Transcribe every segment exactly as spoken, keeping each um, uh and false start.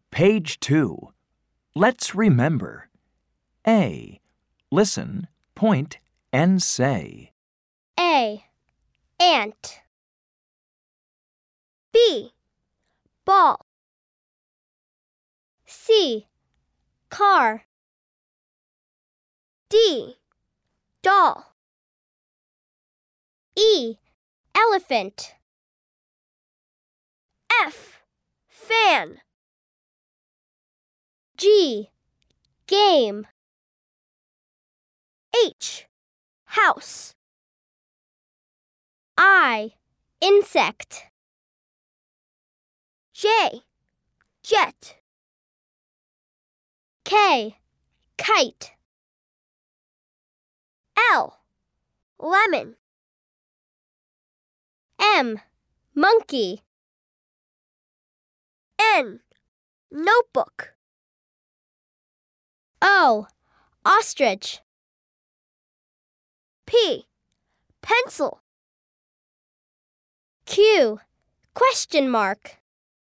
Page two. Let's remember. A. Listen, point, and say. A. Ant. B. Ball. C. Car. D. Doll. E. Elephant. F. Fan. G. Game. H. House. I. Insect. J. Jet. K. Kite. L. Lemon. M. Monkey. N. Notebook. O. Ostrich. P. Pencil. Q. Question mark.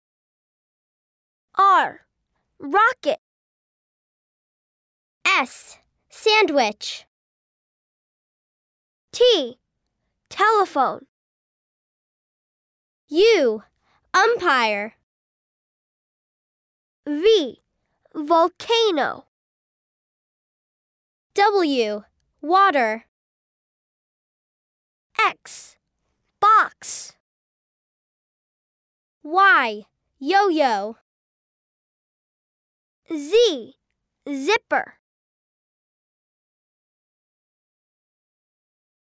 R. Rocket. S. Sandwich. T. Telephone. U. Umpire. V. Volcano. W. Water. X. Box. Y. Yo-yo. Z. Zipper.